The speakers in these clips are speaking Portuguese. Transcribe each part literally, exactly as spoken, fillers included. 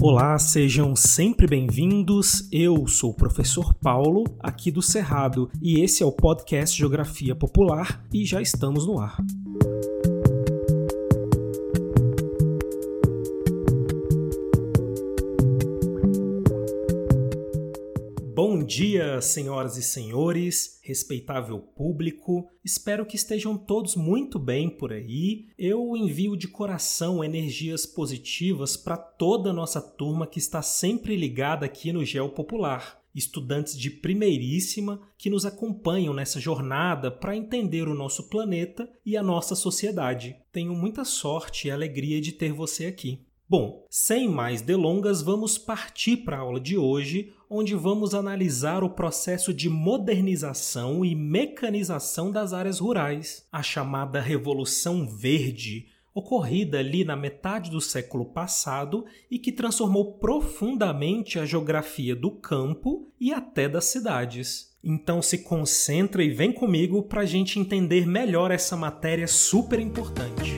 Olá, sejam sempre bem-vindos. Eu sou o professor Paulo, aqui do Cerrado, e esse é o podcast Geografia Popular e já estamos no ar. Bom dia, senhoras e senhores, respeitável público, espero que estejam todos muito bem por aí. Eu envio de coração energias positivas para toda a nossa turma que está sempre ligada aqui no Geo Popular. Estudantes de primeiríssima que nos acompanham nessa jornada para entender o nosso planeta e a nossa sociedade. Tenho muita sorte e alegria de ter você aqui. Bom, sem mais delongas, vamos partir para a aula de hoje, onde vamos analisar o processo de modernização e mecanização das áreas rurais, a chamada Revolução Verde, ocorrida ali na metade do século passado e que transformou profundamente a geografia do campo e até das cidades. Então se concentra e vem comigo para a gente entender melhor essa matéria super importante.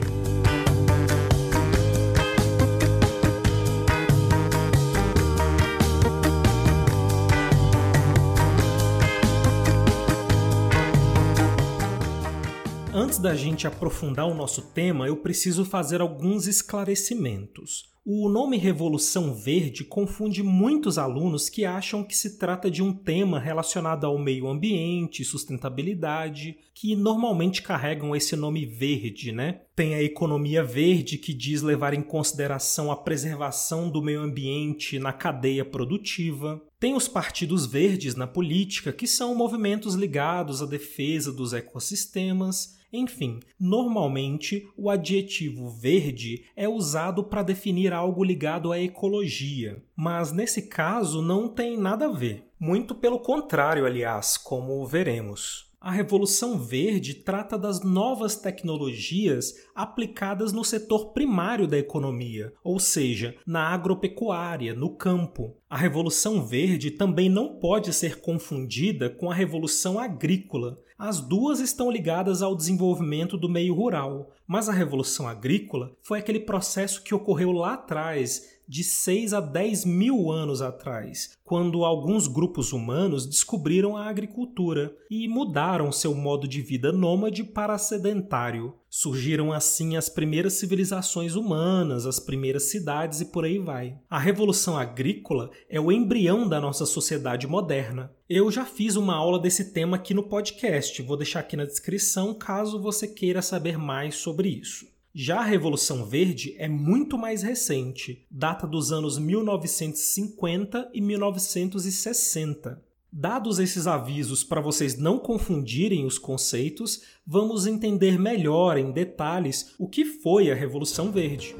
Antes da gente aprofundar o nosso tema, eu preciso fazer alguns esclarecimentos. O nome Revolução Verde confunde muitos alunos que acham que se trata de um tema relacionado ao meio ambiente e sustentabilidade, que normalmente carregam esse nome verde, né? Tem a economia verde, que diz levar em consideração a preservação do meio ambiente na cadeia produtiva. Tem os partidos verdes na política, que são movimentos ligados à defesa dos ecossistemas. Enfim, normalmente o adjetivo verde é usado para definir algo ligado à ecologia, mas nesse caso não tem nada a ver. Muito pelo contrário, aliás, como veremos. A Revolução Verde trata das novas tecnologias aplicadas no setor primário da economia, ou seja, na agropecuária, no campo. A Revolução Verde também não pode ser confundida com a Revolução Agrícola. As duas estão ligadas ao desenvolvimento do meio rural, mas a Revolução Agrícola foi aquele processo que ocorreu lá atrás, de seis a dez mil anos atrás, quando alguns grupos humanos descobriram a agricultura e mudaram seu modo de vida nômade para sedentário. Surgiram assim as primeiras civilizações humanas, as primeiras cidades e por aí vai. A Revolução Agrícola é o embrião da nossa sociedade moderna. Eu já fiz uma aula desse tema aqui no podcast, vou deixar aqui na descrição caso você queira saber mais sobre isso. Já a Revolução Verde é muito mais recente, data dos anos mil novecentos e cinquenta e mil novecentos e sessenta. Dados esses avisos para vocês não confundirem os conceitos, vamos entender melhor em detalhes o que foi a Revolução Verde.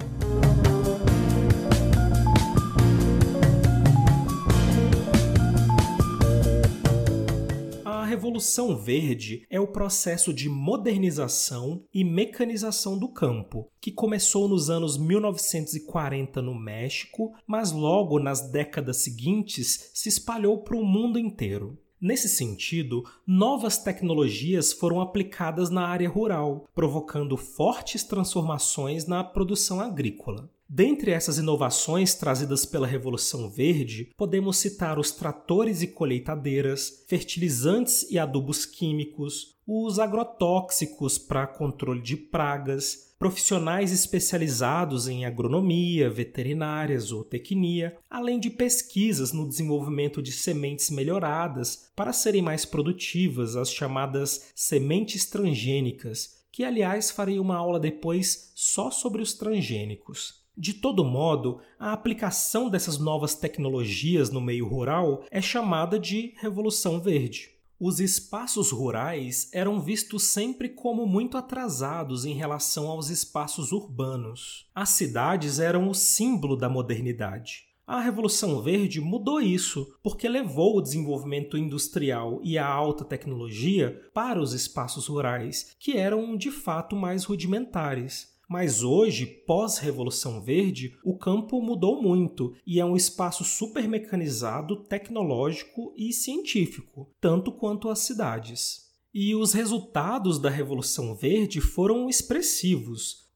A Revolução Verde é o processo de modernização e mecanização do campo, que começou nos anos mil novecentos e quarenta no México, mas logo nas décadas seguintes se espalhou para o mundo inteiro. Nesse sentido, novas tecnologias foram aplicadas na área rural, provocando fortes transformações na produção agrícola. Dentre essas inovações trazidas pela Revolução Verde, podemos citar os tratores e colheitadeiras, fertilizantes e adubos químicos, os agrotóxicos para controle de pragas, profissionais especializados em agronomia, veterinária, zootecnia, além de pesquisas no desenvolvimento de sementes melhoradas para serem mais produtivas, as chamadas sementes transgênicas, que aliás farei uma aula depois só sobre os transgênicos. De todo modo, a aplicação dessas novas tecnologias no meio rural é chamada de Revolução Verde. Os espaços rurais eram vistos sempre como muito atrasados em relação aos espaços urbanos. As cidades eram o símbolo da modernidade. A Revolução Verde mudou isso, porque levou o desenvolvimento industrial e a alta tecnologia para os espaços rurais, que eram de fato mais rudimentares. Mas hoje, pós-Revolução Verde, o campo mudou muito e é um espaço supermecanizado, tecnológico e científico, tanto quanto as cidades. E os resultados da Revolução Verde foram expressivos.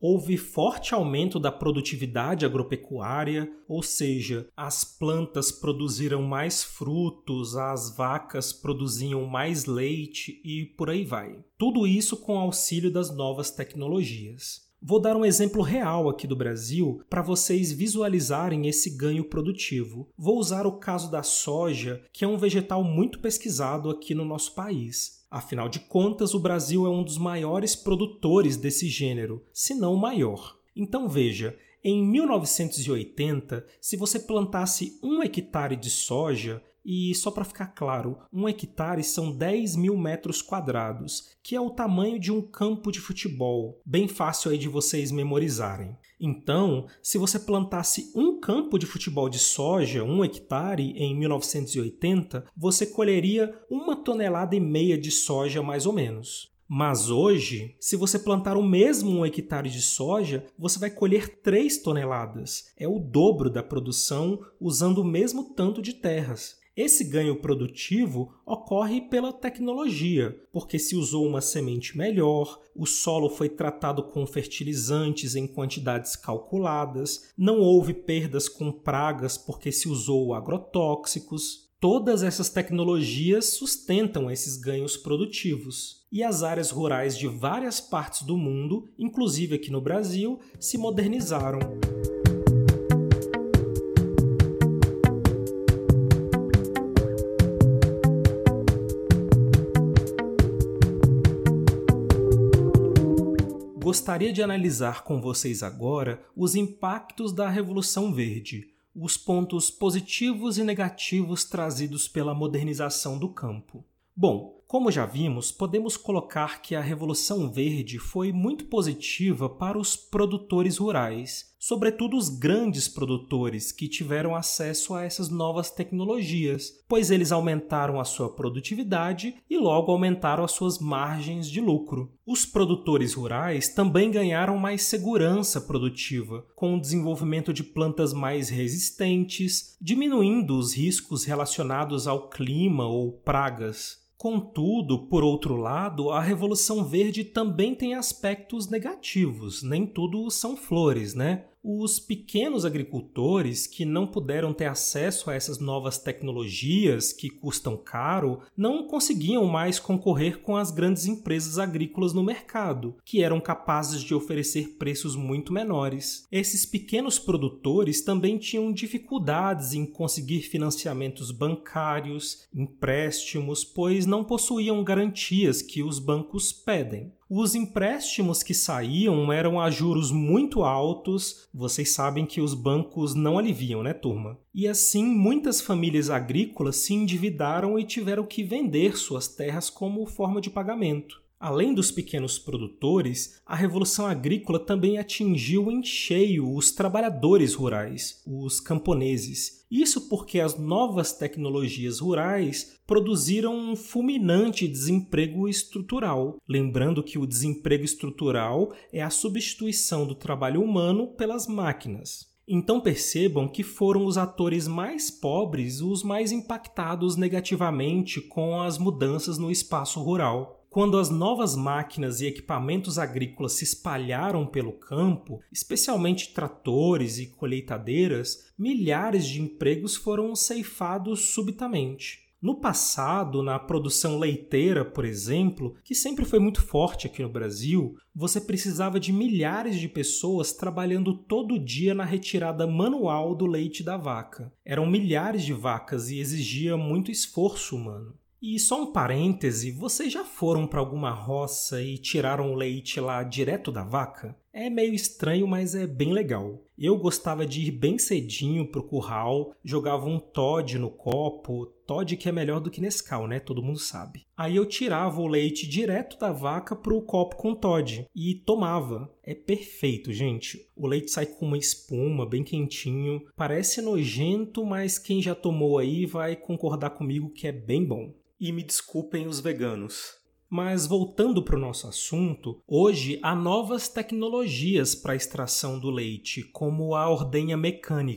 houve forte aumento da produtividade agropecuária, ou seja, as plantas produziram mais frutos, as vacas produziam mais leite e por aí vai. Tudo isso com auxílio das novas tecnologias. Vou dar um exemplo real aqui do Brasil para vocês visualizarem esse ganho produtivo. Vou usar o caso da soja, que é um vegetal muito pesquisado aqui no nosso país. Afinal de contas, o Brasil é um dos maiores produtores desse gênero, se não o maior. Então veja, em mil novecentos e oitenta, se você plantasse um hectare de soja, e só para ficar claro, um hectare são dez mil metros quadrados, que é o tamanho de um campo de futebol, bem fácil aí de vocês memorizarem. Então, se você plantasse um campo de futebol de soja, um hectare, em mil novecentos e oitenta, você colheria uma tonelada e meia de soja mais ou menos. Mas hoje, se você plantar o mesmo um hectare de soja, você vai colher três toneladas. É o dobro da produção usando o mesmo tanto de terras. Esse ganho produtivo ocorre pela tecnologia, porque se usou uma semente melhor, o solo foi tratado com fertilizantes em quantidades calculadas, não houve perdas com pragas porque se usou agrotóxicos. Todas essas tecnologias sustentam esses ganhos produtivos. E as áreas rurais de várias partes do mundo, inclusive aqui no Brasil, se modernizaram. Gostaria de analisar com vocês agora os impactos da Revolução Verde, os pontos positivos e negativos trazidos pela modernização do campo. Bom, como já vimos, podemos colocar que a Revolução Verde foi muito positiva para os produtores rurais, sobretudo os grandes produtores que tiveram acesso a essas novas tecnologias, pois eles aumentaram a sua produtividade e logo aumentaram as suas margens de lucro. Os produtores rurais também ganharam mais segurança produtiva, com o desenvolvimento de plantas mais resistentes, diminuindo os riscos relacionados ao clima ou pragas. Contudo, por outro lado, a Revolução Verde também tem aspectos negativos, nem tudo são flores, né? Os pequenos agricultores que não puderam ter acesso a essas novas tecnologias que custam caro não conseguiam mais concorrer com as grandes empresas agrícolas no mercado, que eram capazes de oferecer preços muito menores. Esses pequenos produtores também tinham dificuldades em conseguir financiamentos bancários, empréstimos, pois não possuíam garantias que os bancos pedem. Os empréstimos que saíam eram a juros muito altos, vocês sabem que os bancos não aliviam, né, turma? E assim, muitas famílias agrícolas se endividaram e tiveram que vender suas terras como forma de pagamento. Além dos pequenos produtores, a Revolução Agrícola também atingiu em cheio os trabalhadores rurais, os camponeses. Isso porque as novas tecnologias rurais produziram um fulminante desemprego estrutural. Lembrando que o desemprego estrutural é a substituição do trabalho humano pelas máquinas. Então percebam que foram os atores mais pobres os mais impactados negativamente com as mudanças no espaço rural. Quando as novas máquinas e equipamentos agrícolas se espalharam pelo campo, especialmente tratores e colheitadeiras, milhares de empregos foram ceifados subitamente. No passado, na produção leiteira, por exemplo, que sempre foi muito forte aqui no Brasil, você precisava de milhares de pessoas trabalhando todo dia na retirada manual do leite da vaca. Eram milhares de vacas e exigia muito esforço humano. E só um parêntese, vocês já foram para alguma roça e tiraram o leite lá direto da vaca? É meio estranho, mas é bem legal. Eu gostava de ir bem cedinho pro curral, jogava um Toddy no copo, Toddy que é melhor do que Nescau, né? Todo mundo sabe. Aí eu tirava o leite direto da vaca pro copo com Toddy e tomava. É perfeito, gente. O leite sai com uma espuma, bem quentinho. Parece nojento, mas quem já tomou aí vai concordar comigo que é bem bom. E me desculpem os veganos. Mas voltando para o nosso assunto, hoje há novas tecnologias para a extração do leite, como a ordenha mecânica.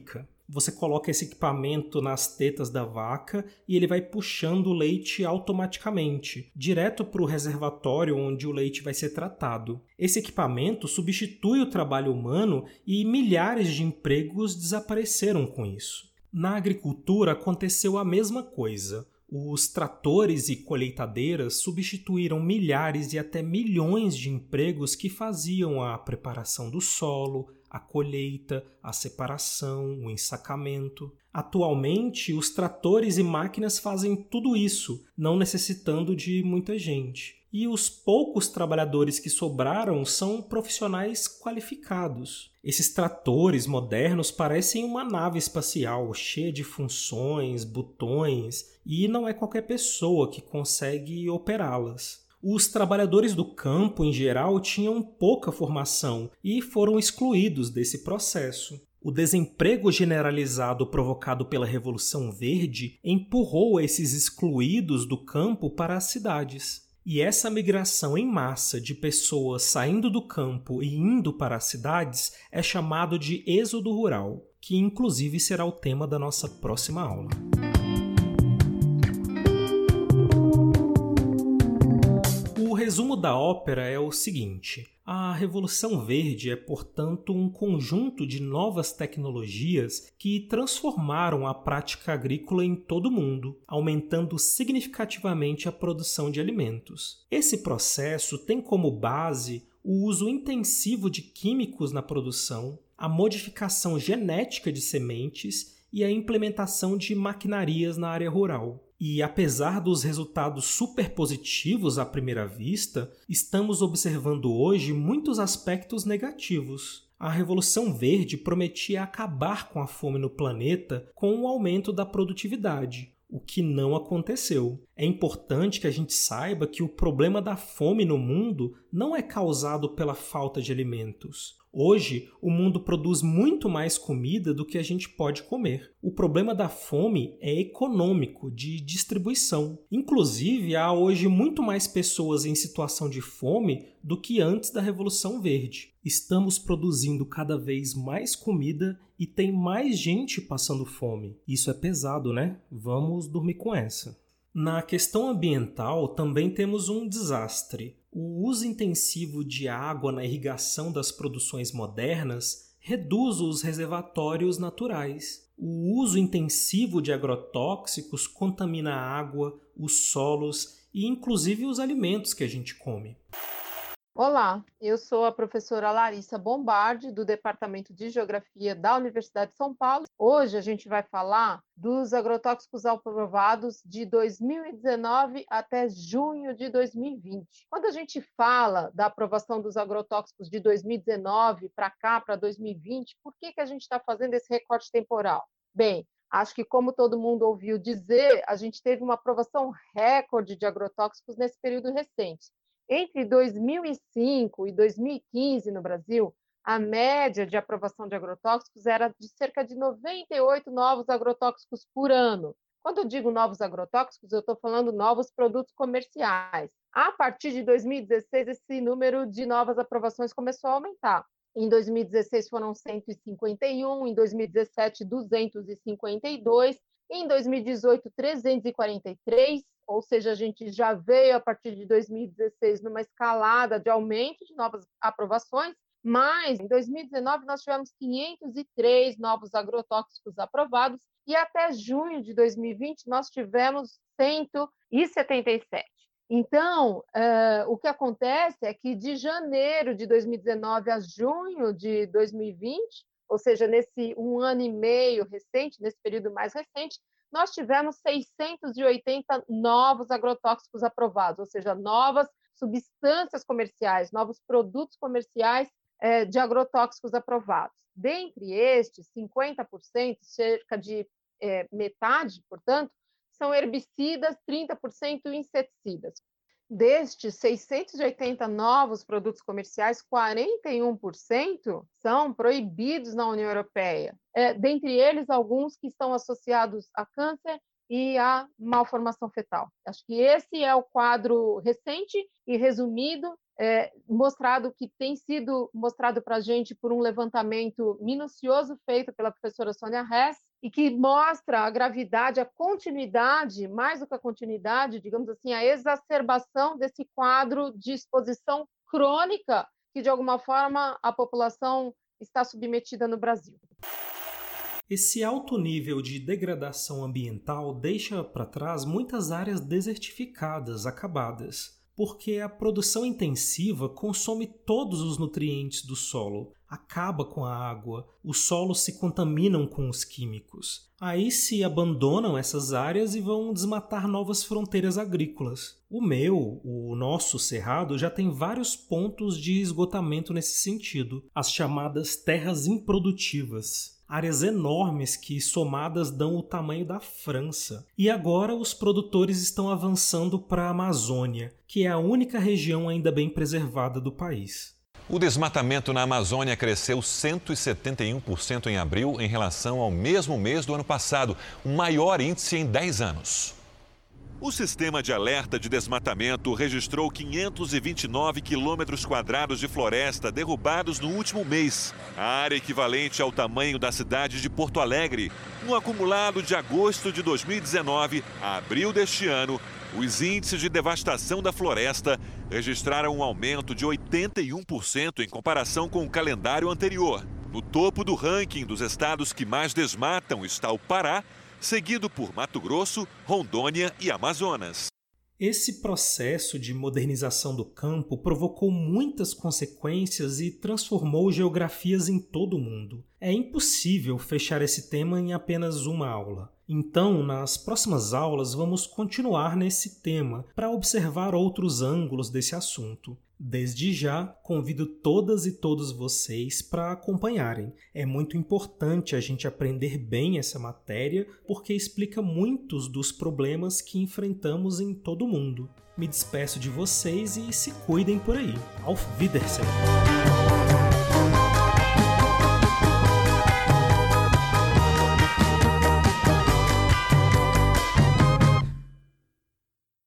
Você coloca esse equipamento nas tetas da vaca e ele vai puxando o leite automaticamente, direto para o reservatório onde o leite vai ser tratado. Esse equipamento substitui o trabalho humano e milhares de empregos desapareceram com isso. Na agricultura aconteceu a mesma coisa. Os tratores e colheitadeiras substituíram milhares e até milhões de empregos que faziam a preparação do solo, a colheita, a separação, o ensacamento. Atualmente, os tratores e máquinas fazem tudo isso, não necessitando de muita gente. E os poucos trabalhadores que sobraram são profissionais qualificados. Esses tratores modernos parecem uma nave espacial cheia de funções, botões, e não é qualquer pessoa que consegue operá-las. Os trabalhadores do campo, em geral, tinham pouca formação e foram excluídos desse processo. O desemprego generalizado provocado pela Revolução Verde empurrou esses excluídos do campo para as cidades. E essa migração em massa de pessoas saindo do campo e indo para as cidades é chamado de êxodo rural, que inclusive será o tema da nossa próxima aula. O resumo da ópera é o seguinte: a Revolução Verde é, portanto, um conjunto de novas tecnologias que transformaram a prática agrícola em todo o mundo, aumentando significativamente a produção de alimentos. Esse processo tem como base o uso intensivo de químicos na produção, a modificação genética de sementes e a implementação de maquinarias na área rural. E apesar dos resultados super positivos à primeira vista, estamos observando hoje muitos aspectos negativos. A Revolução Verde prometia acabar com a fome no planeta com o aumento da produtividade, o que não aconteceu. É importante que a gente saiba que o problema da fome no mundo não é causado pela falta de alimentos. Hoje, o mundo produz muito mais comida do que a gente pode comer. O problema da fome é econômico, de distribuição. Inclusive, há hoje muito mais pessoas em situação de fome do que antes da Revolução Verde. Estamos produzindo cada vez mais comida e tem mais gente passando fome. Isso é pesado, né? Vamos dormir com essa. Na questão ambiental, também temos um desastre. O uso intensivo de água na irrigação das produções modernas reduz os reservatórios naturais. O uso intensivo de agrotóxicos contamina a água, os solos e inclusive os alimentos que a gente come. Olá, eu sou a professora Larissa Bombardi, do Departamento de Geografia da Universidade de São Paulo. Hoje a gente vai falar dos agrotóxicos aprovados de dois mil e dezenove até junho de dois mil e vinte. Quando a gente fala da aprovação dos agrotóxicos de dois mil e dezenove para cá, para dois mil e vinte, por que que a gente está fazendo esse recorte temporal? Bem, acho que como todo mundo ouviu dizer, a gente teve uma aprovação recorde de agrotóxicos nesse período recente. Entre dois mil e cinco e dois mil e quinze, no Brasil, a média de aprovação de agrotóxicos era de cerca de noventa e oito novos agrotóxicos por ano. Quando eu digo novos agrotóxicos, eu estou falando novos produtos comerciais. A partir de dois mil e dezesseis, esse número de novas aprovações começou a aumentar. Em dois mil e dezesseis foram cento e cinquenta e um, em dois mil e dezessete, duzentos e cinquenta e dois, em dois mil e dezoito, trezentos e quarenta e três, ou seja, a gente já veio a partir de dois mil e dezesseis numa escalada de aumento de novas aprovações, mas em dois mil e dezenove nós tivemos quinhentos e três novos agrotóxicos aprovados e até junho de dois mil e vinte nós tivemos cento e setenta e sete. Então, uh, o que acontece é que de janeiro de dois mil e dezenove a junho de dois mil e vinte, ou seja, nesse um ano e meio recente, nesse período mais recente, nós tivemos seiscentos e oitenta novos agrotóxicos aprovados, ou seja, novas substâncias comerciais, novos produtos comerciais eh, de agrotóxicos aprovados. Dentre estes, cinquenta por cento, cerca de eh, metade, portanto, são herbicidas, trinta por cento inseticidas. Destes seiscentos e oitenta novos produtos comerciais, quarenta e um por cento são proibidos na União Europeia. É, dentre eles, alguns que estão associados a câncer e a malformação fetal. Acho que esse é o quadro recente e resumido é, mostrado que tem sido mostrado para a gente por um levantamento minucioso feito pela professora Sônia Hess, e que mostra a gravidade, a continuidade, mais do que a continuidade, digamos assim, a exacerbação desse quadro de exposição crônica que, de alguma forma, a população está submetida no Brasil. Esse alto nível de degradação ambiental deixa para trás muitas áreas desertificadas, acabadas, porque a produção intensiva consome todos os nutrientes do solo, acaba com a água, os solos se contaminam com os químicos. Aí se abandonam essas áreas e vão desmatar novas fronteiras agrícolas. O meu, o nosso cerrado, já tem vários pontos de esgotamento nesse sentido, as chamadas terras improdutivas. Áreas enormes que, somadas, dão o tamanho da França. E agora os produtores estão avançando para a Amazônia, que é a única região ainda bem preservada do país. O desmatamento na Amazônia cresceu cento e setenta e um por cento em abril em relação ao mesmo mês do ano passado, o maior índice em dez anos. O sistema de alerta de desmatamento registrou quinhentos e vinte e nove quilômetros quadrados de floresta derrubados no último mês, a área equivalente ao tamanho da cidade de Porto Alegre. No acumulado de agosto de dois mil e dezenove a abril deste ano, os índices de devastação da floresta registraram um aumento de oitenta e um por cento em comparação com o calendário anterior. No topo do ranking dos estados que mais desmatam está o Pará, seguido por Mato Grosso, Rondônia e Amazonas. Esse processo de modernização do campo provocou muitas consequências e transformou geografias em todo o mundo. É impossível fechar esse tema em apenas uma aula. Então, nas próximas aulas, vamos continuar nesse tema para observar outros ângulos desse assunto. Desde já, convido todas e todos vocês para acompanharem. É muito importante a gente aprender bem essa matéria, porque explica muitos dos problemas que enfrentamos em todo o mundo. Me despeço de vocês e se cuidem por aí. Auf Wiedersehen!